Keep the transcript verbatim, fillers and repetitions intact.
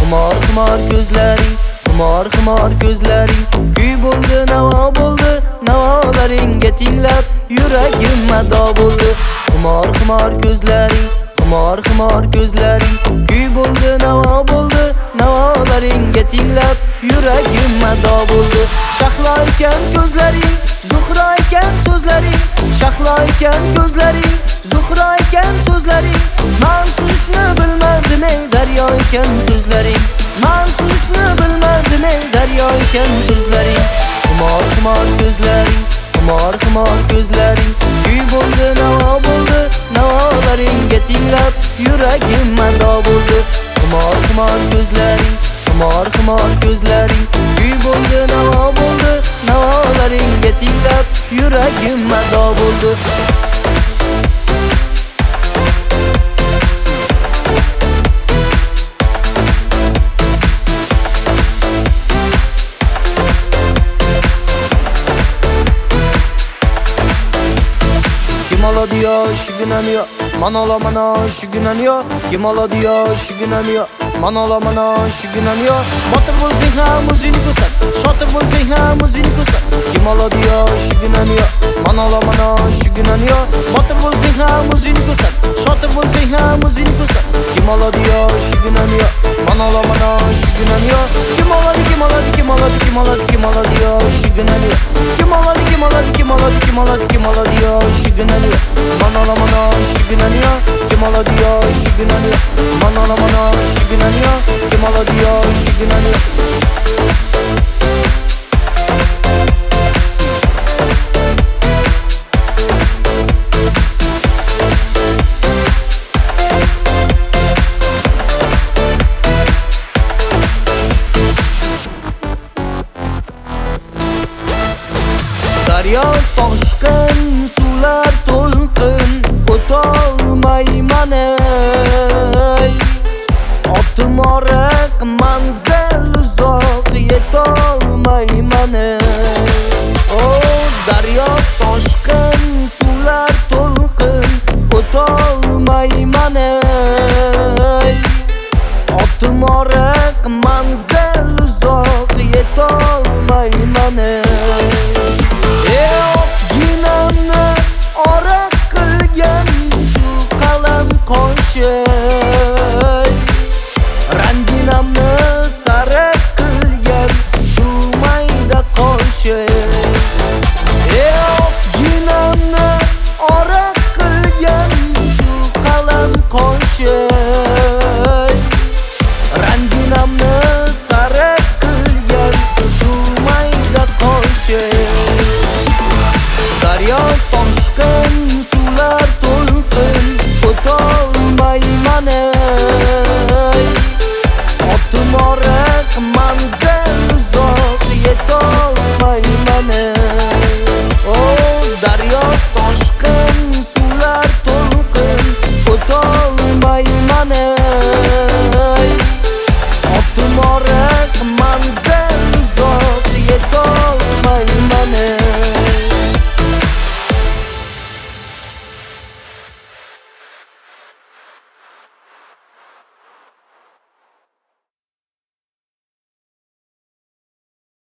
Xumor xumor ko'zlaring, xumor xumor ko'zlaring, kuy bo'ldi, navo bo'ldi, navolaringga tinglab yuragim mado bo'ldi. Xumor xumor ko'zlaring, xumor xumor ko'zlaring, kuy bo'ldi, navo bo'ldi, navolaringga tinglab yuragim mado bo'ldi. Shahlo ekan ko'zlaring, zuhro ekan so'zlaring, shahlo ekan ko'zlaring, zuhro ekan so'zlaring, men suzishni bilmadim ey daryo ekan ko'zlaring, men suzishni bilmadim ey daryo ekan ko'zlaring. Xumor xumor ko'zlaring, xumor xumor ko'zlaring, kuy bo'ldi, navo bo'ldi, navolaringga tinglab yuragim mado bo'ldi. Xumor xumor ko'zlaring, xumor xumor ko'zlaring, kuy bo'ldi, navo bo'ldi, navolaringga tinglab yuragim mado bo'ldi. Kim oladi yo shugunani yo, man olaman shugunani yo. Kim oladi yo shugunani yo, man olaman shugunani yo. Botir bo'lsang ham o'zingni ko'rsat, shotir bo'lsang ham o'zingni ko'rsat. Kim oladi yo shugunani yo, man olaman shugunani yo. Botir bo'lsang ham o'zingni ko'rsat, shotir bo'lsang ham o'zingni ko'rsat. Kim oladi yo shugunani yo, man olaman shugunani yo. Kim oladi, kim oladi, kim oladi, kim oladi, kim oladi yo shugunani yo. Kim oladi, kim oladi, kim oladi, kim oladi, kim oladi yo shugunani yo. Man olaman shugunani yo. Kim oladi yo shugunani yo, man olaman shugunani yo. Kim oladi yo shugunani yo. Daryo toshqin, suvlar to'lqin, o'tolmayman ey. Otim oriq, manzil uzoq, yetolmayman ey. Oh, daryo toshqin, suvlar to'lqin, o'tolmayman ey. Otim oriq, manzil uzoq, yetolmayman ey. Ginamni oriq qilgan shu qalam qoshi,